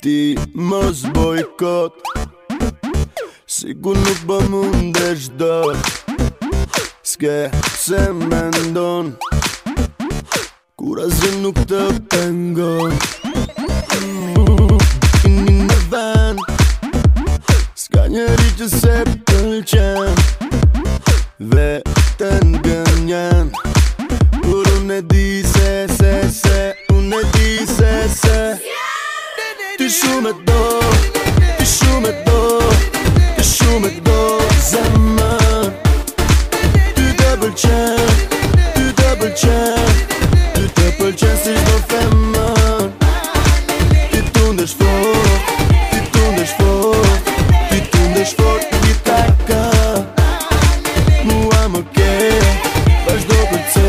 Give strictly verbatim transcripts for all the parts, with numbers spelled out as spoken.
Ti mos bojkot, sigur nuk bë mundesh do. S'ke se mendon, kur asgjë nuk të pengon. Kini në vend, s'ka njeri që se pëlqen, veten gënjen. Kur unë e di se, se, se, unë e di se, se ti shumë e do, ti shumë e do, ti shumë e do zemër. Ty të pëlqen, ty të pëlqen, ty të pëlqen si çdo femër. Ti tundesh fort, ti tundesh fort, ti tundesh fort në gitarka. Mua më ke, vazhdo përce.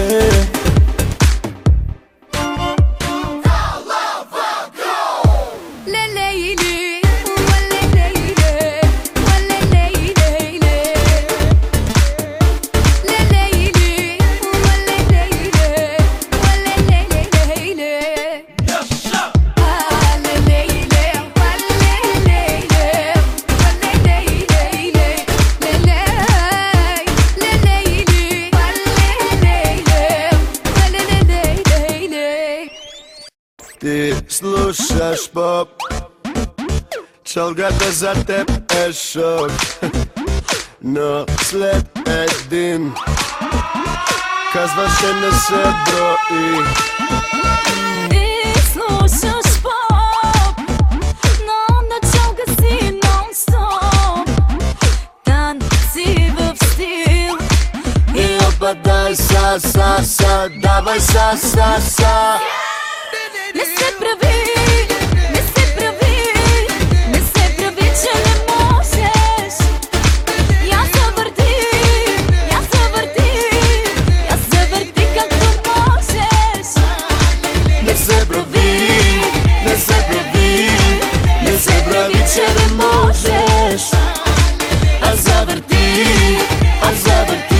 Ti slušaš pop, qal ga të zatep e shok. Në sled e din, ka zvashe nëse broj. Ti slušaš pop, no në qal ga si non stop. Tanci vë stil, Jo pa daj sa, sa, sa, davaj sa, sa, sa. ne se pravi, ne se pravi, ne se pravi që ne možeš. Ja se vrti, ja se vrti, ja se vrti kako možeš. Ne se pravi, ne se pravi, ne se pravi që ne možeš. A zavrti, a zavrti.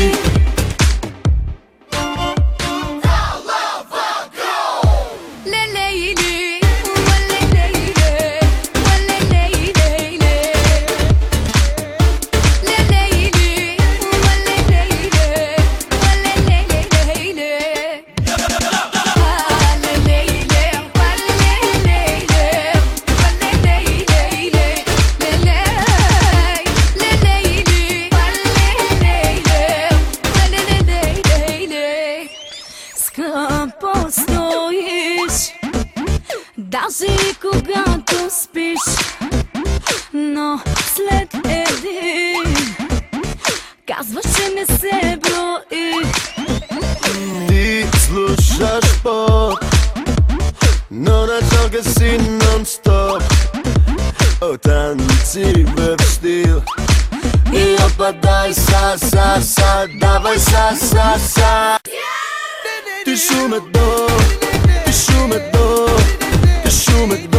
Postojiš, даже и когато спиш, но след един казваш, че не се брои. Ti slušaš pop, no na qal ga si non stop. O tanci vë stil, jo pa daj sa, sa, sa, davaj sa, sa, sa. Ti shumë e do, ti shumë e do, ti shumë e do.